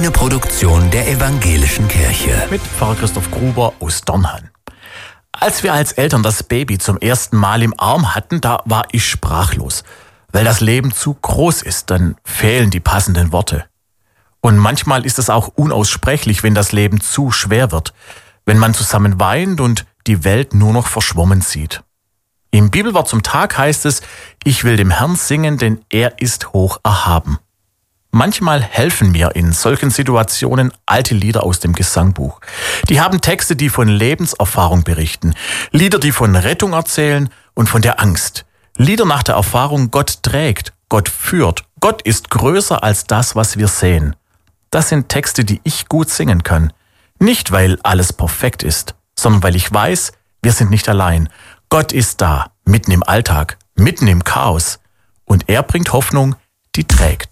Eine Produktion der Evangelischen Kirche. Mit Pfarrer Christoph Gruber aus Dornheim. Als wir als Eltern das Baby zum ersten Mal im Arm hatten, da war ich sprachlos. Weil das Leben zu groß ist, dann fehlen die passenden Worte. Und manchmal ist es auch unaussprechlich, wenn das Leben zu schwer wird. Wenn man zusammen weint und die Welt nur noch verschwommen sieht. Im Bibelwort zum Tag heißt es, ich will dem Herrn singen, denn er ist hoch erhaben. Manchmal helfen mir in solchen Situationen alte Lieder aus dem Gesangbuch. Die haben Texte, die von Lebenserfahrung berichten. Lieder, die von Rettung erzählen und von der Angst. Lieder nach der Erfahrung, Gott trägt, Gott führt. Gott ist größer als das, was wir sehen. Das sind Texte, die ich gut singen kann. Nicht, weil alles perfekt ist, sondern weil ich weiß, wir sind nicht allein. Gott ist da, mitten im Alltag, mitten im Chaos. Und er bringt Hoffnung, die trägt.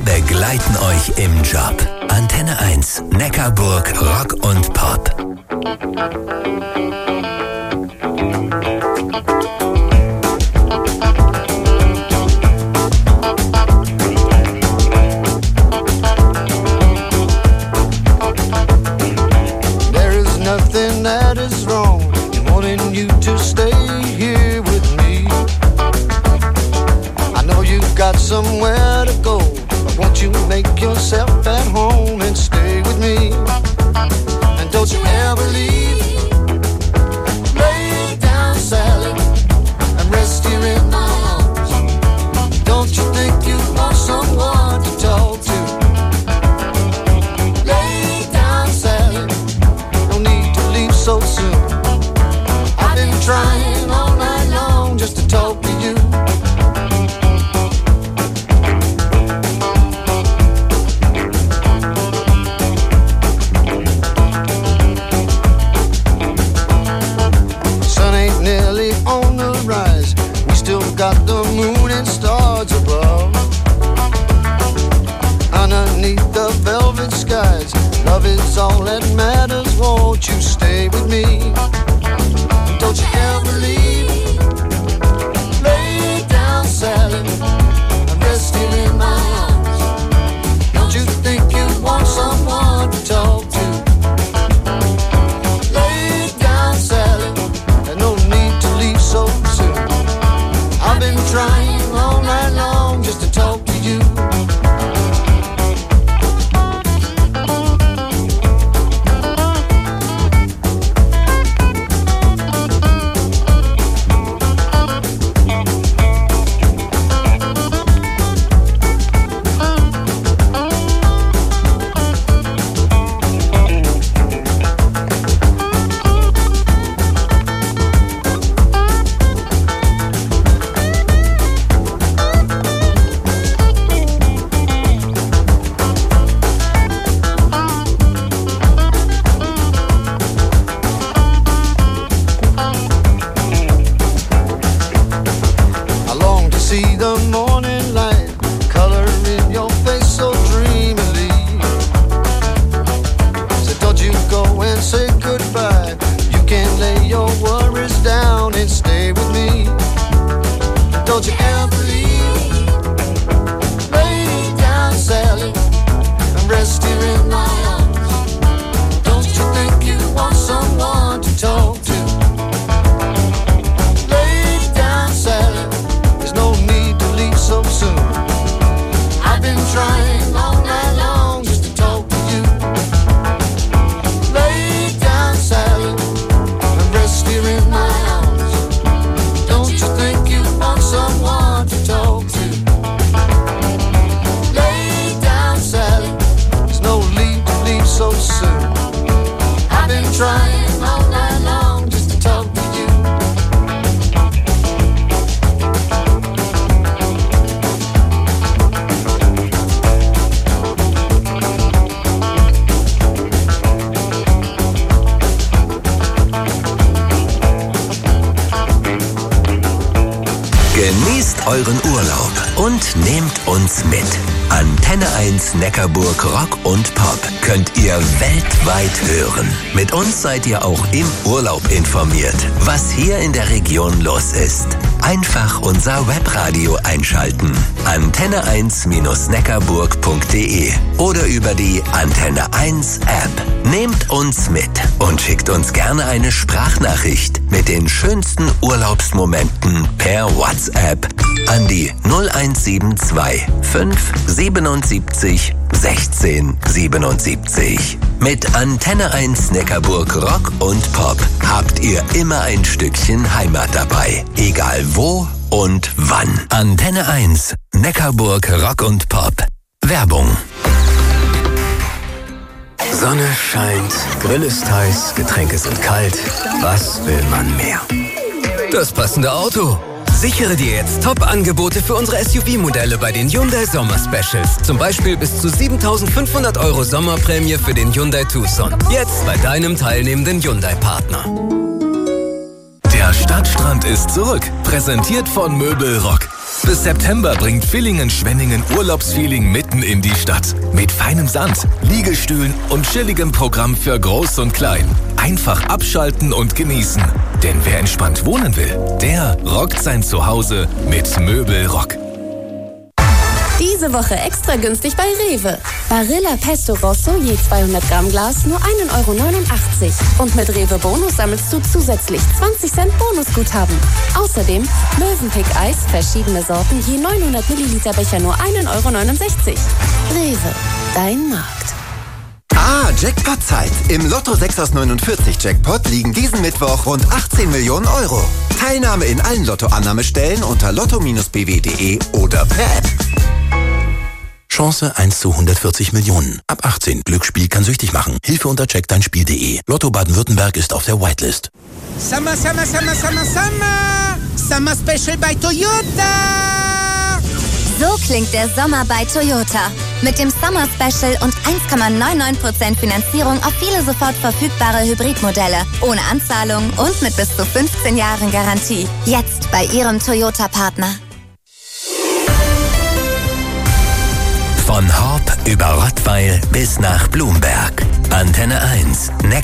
begleiten euch im Job. Antenne 1, Neckarburg Rock und Pop. There is nothing that is wrong in wanting you to stay here with me. I know you've got somewhere to go, but won't you make yourself at home and stay with me? And don't you ever leave. Lay down, Sally, and rest here in my arms. Don't you think you want someone to talk to? Lay down, Sally, no need to leave so soon. I've been trying all night long just to talk to you. Got the moon and stars above. Underneath the velvet skies, love is all that matters. Won't you stay with me? Don't you ever leave. Lay down, Sally, and rest here in my arms. Don't you think you want someone to talk to? Lay down, Sally, and no need to leave so soon. I've been trying all night long just to talk to you. Genießt euren Urlaub und nehmt uns mit. Antenne 1 Neckarburg Rock und Pop könnt ihr weltweit hören. Mit uns seid ihr auch im Urlaub informiert, was hier in der Region los ist. Einfach unser Webradio einschalten. antenne1-neckarburg.de oder über die Antenne 1 App. Nehmt uns mit und schickt uns gerne eine Sprachnachricht mit den schönsten Urlaubsmomenten per WhatsApp an die 0172 577 16 77. Mit Antenne 1 Neckarburg Rock und Pop habt ihr immer ein Stückchen Heimat dabei. Egal wo und wann. Antenne 1 Neckarburg Rock und Pop. Werbung. Sonne scheint, Grill ist heiß, Getränke sind kalt. Was will man mehr? Das passende Auto. Sichere dir jetzt Top-Angebote für unsere SUV-Modelle bei den Hyundai Sommer-Specials. Zum Beispiel bis zu 7.500 € Sommerprämie für den Hyundai Tucson. Jetzt bei deinem teilnehmenden Hyundai-Partner. Der Stadtstrand ist zurück. Präsentiert von Möbelrock. Bis September bringt Villingen-Schwenningen Urlaubsfeeling mitten in die Stadt. Mit feinem Sand, Liegestühlen und chilligem Programm für Groß und Klein. Einfach abschalten und genießen. Denn wer entspannt wohnen will, der rockt sein Zuhause mit Möbelrock. Diese Woche extra günstig bei Rewe. Barilla Pesto Rosso je 200 Gramm Glas nur 1,89 € Und mit Rewe Bonus sammelst du zusätzlich 20 Cent Bonusguthaben. Außerdem Mövenpick Eis, verschiedene Sorten, je 900 Milliliter Becher nur 1,69 €. Rewe, dein Markt. Jackpot-Zeit. Im Lotto 6 aus 49 Jackpot liegen diesen Mittwoch rund 18 Millionen €. Teilnahme in allen Lottoannahmestellen unter lotto-bw.de oder per App. Chance 1 zu 140 Millionen. Ab 18. Glücksspiel kann süchtig machen. Hilfe unter checkdeinspiel.de. Lotto Baden-Württemberg ist auf der Whitelist. Summer, Summer, Summer, Summer, Summer! Summer Special bei Toyota! So klingt der Sommer bei Toyota. Mit dem Summer Special und 1,99% Finanzierung auf viele sofort verfügbare Hybridmodelle. Ohne Anzahlung und mit bis zu 15 Jahren Garantie. Jetzt bei Ihrem Toyota-Partner. Von Horb über Rottweil bis nach Blumberg. Antenne 1.